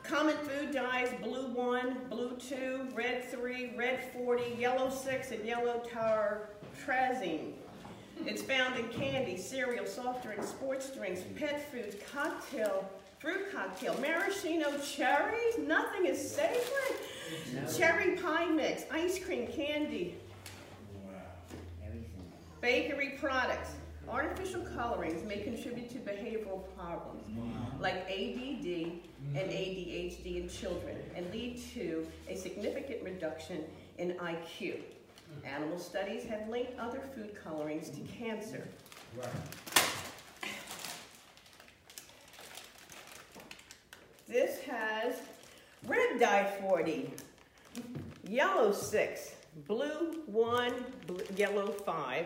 Common food dyes: blue 1, blue 2, red 3, red 40, yellow 6, and yellow tartrazine. It's found in candy, cereal, soft drinks, sports drinks, pet foods, fruit cocktail, maraschino cherries. Nothing is sacred. No. Cherry pie mix, ice cream, candy. Wow. Everything. Bakery products. Artificial colorings may contribute to behavioral problems like ADD and ADHD in children and lead to a significant reduction in IQ. Animal studies have linked other food colorings to cancer. Right. This has red dye 40, yellow 6, blue 1, yellow 5,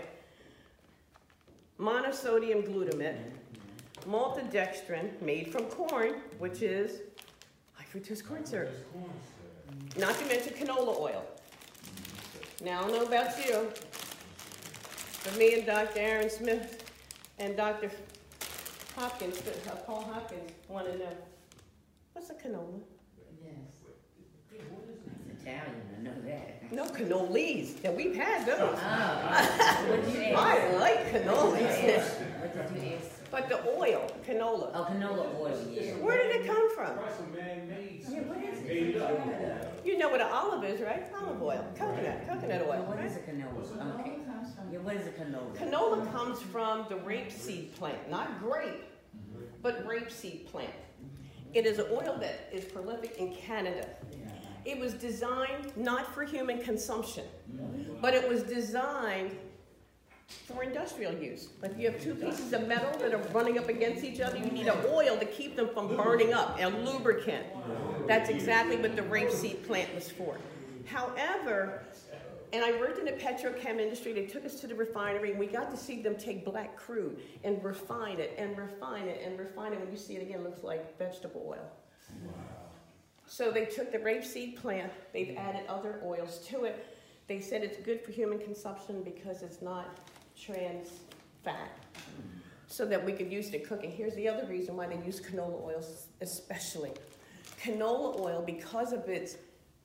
monosodium glutamate, maltodextrin made from corn, which is high fructose corn syrup. Not to mention canola oil. Now, I don't know about you, but me and Dr. Aaron Smith and Dr. Hopkins, Paul Hopkins, want to know, what's a canola? Yes. It's Italian, I know that. No, cannolis. Now, we've had those. Oh, what did you ask? I like cannolis. What did you ask? But the oil, canola. Oh, canola oil, yeah. Where did it come from? Yeah, what is it? You know what an olive is, right? Olive oil. Coconut oil, What right? is a canola? Okay. Yeah, what is a canola? Canola comes from the rapeseed plant, not grape, but rapeseed plant. It is an oil that is prolific in Canada. It was designed not for human consumption, but it was designed for industrial use. Like if you have two pieces of metal that are running up against each other, you need an oil to keep them from burning up, a lubricant. That's exactly what the rapeseed plant was for. However, and I worked in the petrochem industry, they took us to the refinery, and we got to see them take black crude and refine it, and refine it, and refine it. When you see it again, it looks like vegetable oil. Wow. So they took the rapeseed plant, they've added other oils to it. They said it's good for human consumption because it's not trans fat, so that we could use it in cooking. Here's the other reason why they use canola oils especially. Canola oil, because of its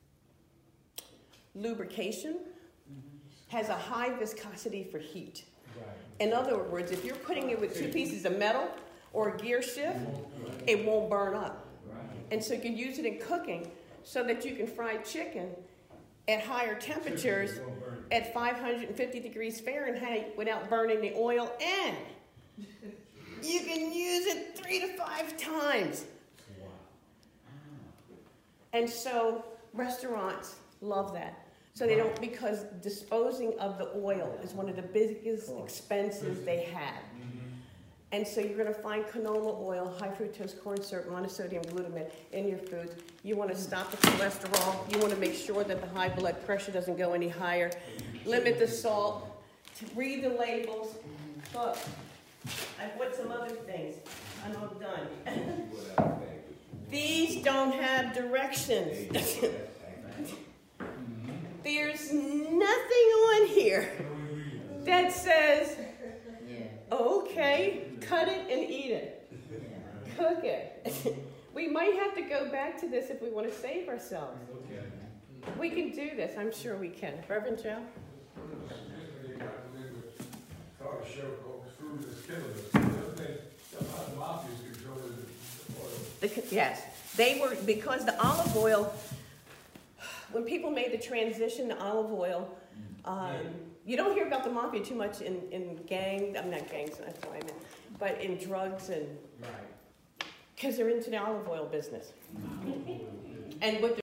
lubrication, has a high viscosity for heat. In other words, if you're putting it with two pieces of metal or a gear shift, it won't burn up. And so you can use it in cooking so that you can fry chicken at higher temperatures at 550 degrees Fahrenheit without burning the oil, and you can use it 3 to 5 times. And so restaurants love that. So they don't, because disposing of the oil is one of the biggest expenses they have. And so you're going to find canola oil, high fructose corn syrup, monosodium glutamate in your foods. You want to stop the cholesterol. You want to make sure that the high blood pressure doesn't go any higher. Limit the salt. Read the labels. Look, I've put some other things. I'm all done. These don't have directions. There's nothing on here that says, okay, cut it and eat it. Cook it. We might have to go back to this if we want to save ourselves. We can do this. I'm sure we can. Reverend Joe? Yes. They were, because the olive oil, when people made the transition to olive oil, you don't hear about the mafia too much in I'm not gangs, that's what I meant, but in drugs and, because they're into the olive oil business. And what